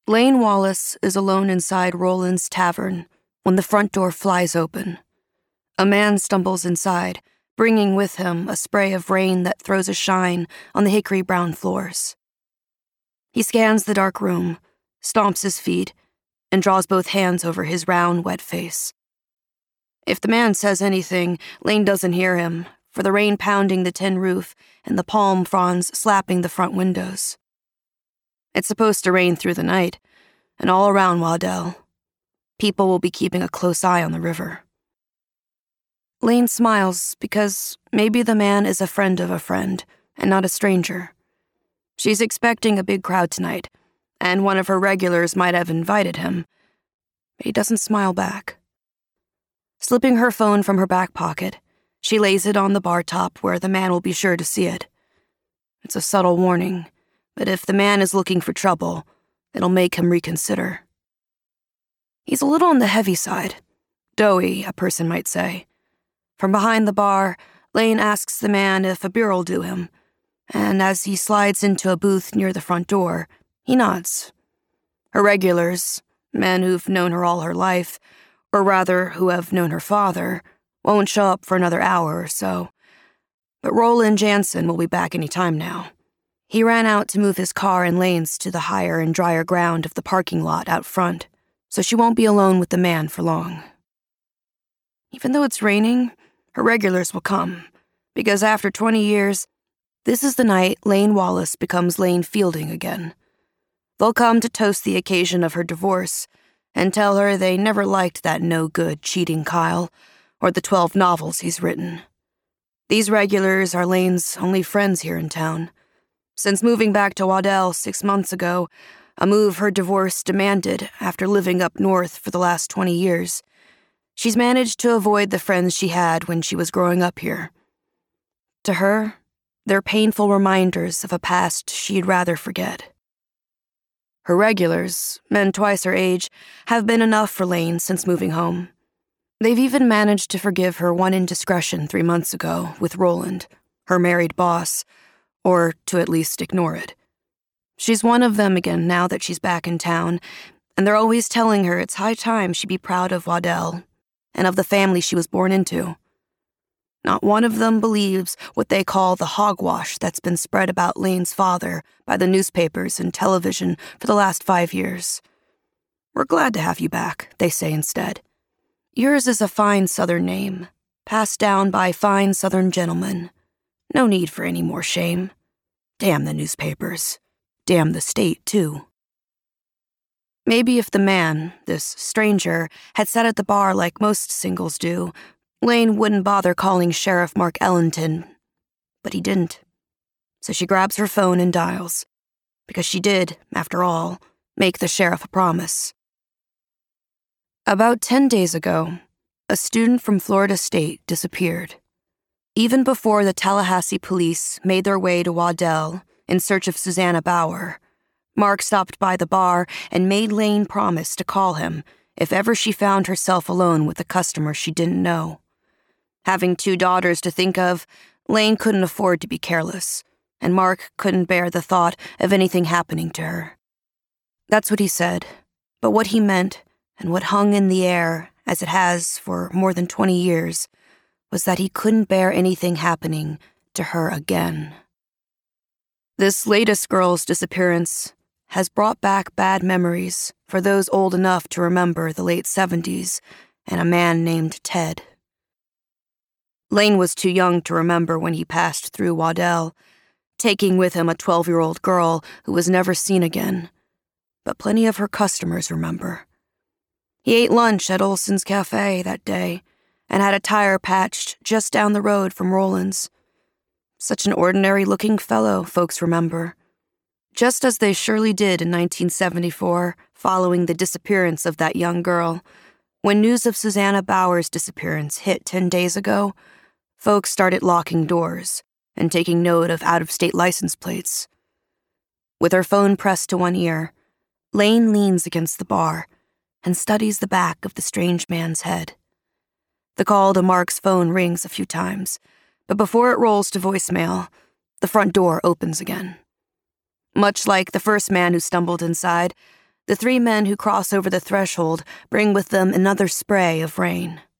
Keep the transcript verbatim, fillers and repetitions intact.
Lane Wallace is alone inside Roland's tavern when the front door flies open. A man stumbles inside, bringing with him a spray of rain that throws a shine on the hickory-brown floors. He scans the dark room, stomps his feet, and draws both hands over his round, wet face. If the man says anything, Lane doesn't hear him, for the rain pounding the tin roof and the palm fronds slapping the front windows. It's supposed to rain through the night, and all around Waddell. People will be keeping a close eye on the river. Lane smiles because maybe the man is a friend of a friend, and not a stranger. She's expecting a big crowd tonight, and one of her regulars might have invited him, but he doesn't smile back. Slipping her phone from her back pocket, she lays it on the bar top where the man will be sure to see it. It's a subtle warning, but if the man is looking for trouble, it'll make him reconsider. He's a little on the heavy side. Doughy, a person might say. From behind the bar, Lane asks the man if a beer'll do him, and as he slides into a booth near the front door, he nods. Her regulars, men who've known her all her life, or rather who have known her father, won't show up for another hour or so. But Roland Jansen will be back any time now. He ran out to move his car and Lane's to the higher and drier ground of the parking lot out front, so she won't be alone with the man for long. Even though it's raining, her regulars will come, because after twenty years, this is the night Lane Wallace becomes Lane Fielding again. They'll come to toast the occasion of her divorce and tell her they never liked that no-good, cheating Kyle or the twelve novels he's written. These regulars are Lane's only friends here in town. Since moving back to Waddell six months ago, a move her divorce demanded after living up north for the last twenty years, she's managed to avoid the friends she had when she was growing up here. To her, they're painful reminders of a past she'd rather forget. Her regulars, men twice her age, have been enough for Lane since moving home. They've even managed to forgive her one indiscretion three months ago with Roland, her married boss, or to at least ignore it. She's one of them again now that she's back in town, and they're always telling her it's high time she be proud of Waddell and of the family she was born into. Not one of them believes what they call the hogwash that's been spread about Lane's father by the newspapers and television for the last five years. We're glad to have you back, they say instead. Yours is a fine Southern name, passed down by fine Southern gentlemen. No need for any more shame. Damn the newspapers. Damn the state, too. Maybe if the man, this stranger, had sat at the bar like most singles do, Lane wouldn't bother calling Sheriff Mark Ellington. But he didn't. So she grabs her phone and dials. Because she did, after all, make the sheriff a promise. About ten days ago, a student from Florida State disappeared. Even before the Tallahassee police made their way to Waddell in search of Susanna Bauer, Mark stopped by the bar and made Lane promise to call him if ever she found herself alone with a customer she didn't know. Having two daughters to think of, Lane couldn't afford to be careless, and Mark couldn't bear the thought of anything happening to her. That's what he said, but what he meant, and what hung in the air, as it has for more than twenty years, was that he couldn't bear anything happening to her again. This latest girl's disappearance has brought back bad memories for those old enough to remember the late seventies and a man named Ted. Lane was too young to remember when he passed through Waddell, taking with him a twelve-year-old girl who was never seen again, but plenty of her customers remember. He ate lunch at Olson's Cafe that day and had a tire patched just down the road from Roland's. Such an ordinary-looking fellow, folks remember. Just as they surely did in nineteen seventy-four, following the disappearance of that young girl. When news of Susanna Bauer's disappearance hit ten days ago, folks started locking doors and taking note of out-of-state license plates. With her phone pressed to one ear, Lane leans against the bar and studies the back of the strange man's head. The call to Mark's phone rings a few times, but before it rolls to voicemail, the front door opens again. Much like the first man who stumbled inside, The three men who cross over the threshold bring with them another spray of rain.